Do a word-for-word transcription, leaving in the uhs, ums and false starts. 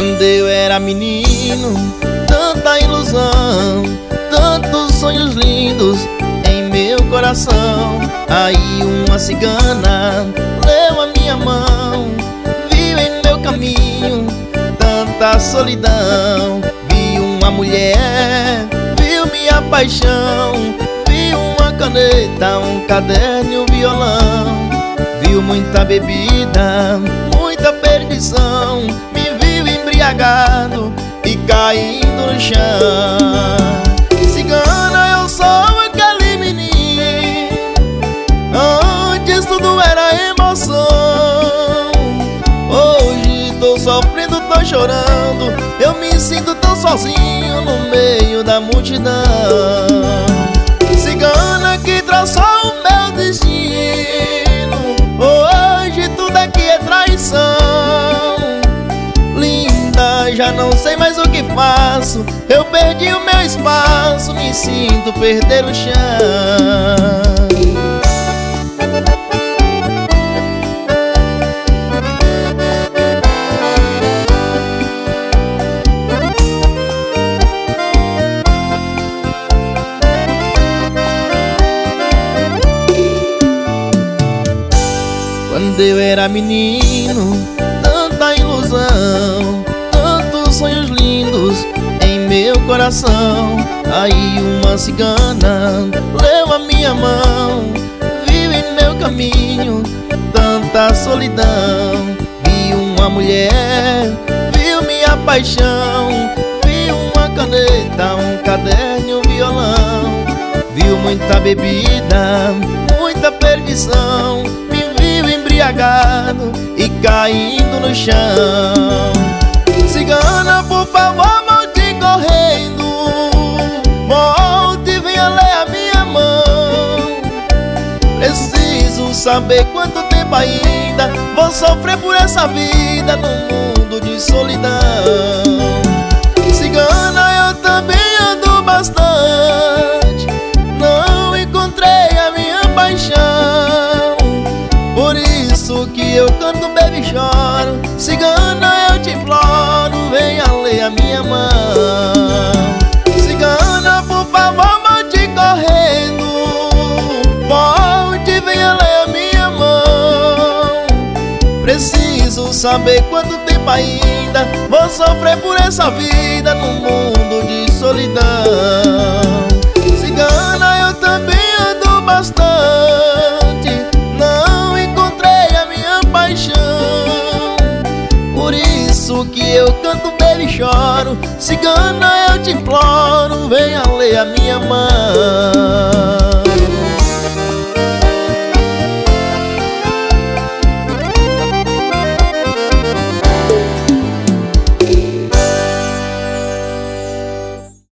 Quando eu era menino, tanta ilusão, tantos sonhos lindos em meu coração. Aí uma cigana leu a minha mão, viu em meu caminho tanta solidão. Vi uma mulher, viu minha paixão, viu uma caneta, um caderno e um violão. Viu muita bebida, muita perdição, me viu embriagado e caindo no chão. Cigana, eu sou aquele menino, antes tudo era emoção. Hoje tô sofrendo, tô chorando, eu me sinto tão sozinho no meio da multidão. Cigana que traçou o meu destino, hoje tudo aqui é traição. Linda, já não sei mais o que faço, eu perdi o meu espaço, me sinto perder o chão. Quando eu era menino, tanta ilusão, tantos sonhos lindos em meu coração. Aí uma cigana leu a minha mão, viu em meu caminho tanta solidão. Vi uma mulher, viu minha paixão, viu uma caneta, um caderno e um violão. Viu muita bebida, muita perdição, embriagado e caindo no chão. Cigana, por favor, volte correndo, volte e venha ler a minha mão. Preciso saber quanto tempo ainda vou sofrer por essa vida num mundo de solidão. Cigana, eu também ando bastante, não encontrei a minha paixão. Por isso que eu canto, bebo e choro. Cigana, eu te imploro, venha ler a minha mão. Cigana, por favor, volte correndo, volte e venha ler a minha mão. Preciso saber quanto tempo ainda vou sofrer por essa vida num mundo de solidão. Cigana, eu também ando bastante, por isso que eu canto, bebo e choro. Cigana, eu te imploro, venha ler a minha mão.